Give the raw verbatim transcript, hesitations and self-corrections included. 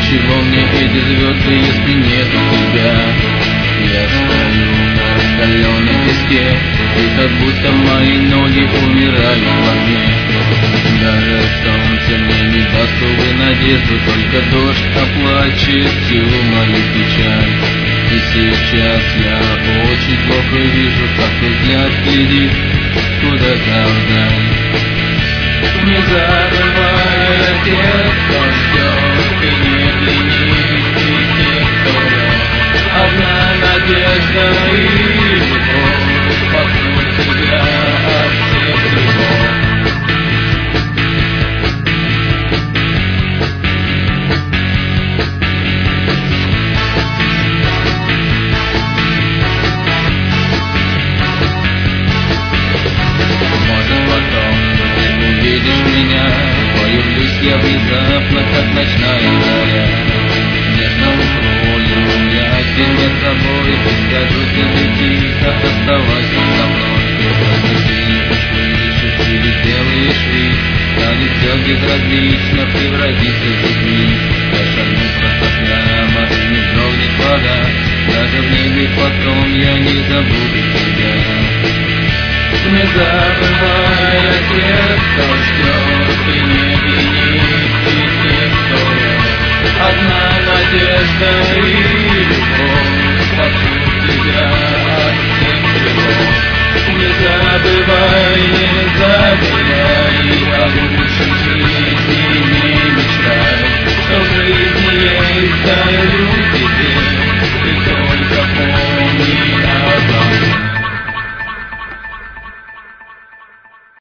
чего мне эти звезды, если нету тебя? Я стою на раскаленном песке, и как будто мои ноги умирают во мне. Даже солнце мне не даст, увы, надежду, только дождь оплачет всю мою печаль. И сейчас я очень плохо вижу, как твой взгляд глядит куда-то вдаль. Не забывай о тех, кто ждет, и не ленись идти вперед. Одна надежда и любовь спасут тебя от всех тревог. Я внезапно, как ночная заря, нежно укрою я тебя с собой, скажу тебе тихо, оставайся со мной. Только ты услышишь или сделаешь вид, станет все безразлично, превратится в жизнь. Я шагну просто прямо, и не дрогнет вода, даже в небе потом я не забуду тебя. Не забывай о тех, кто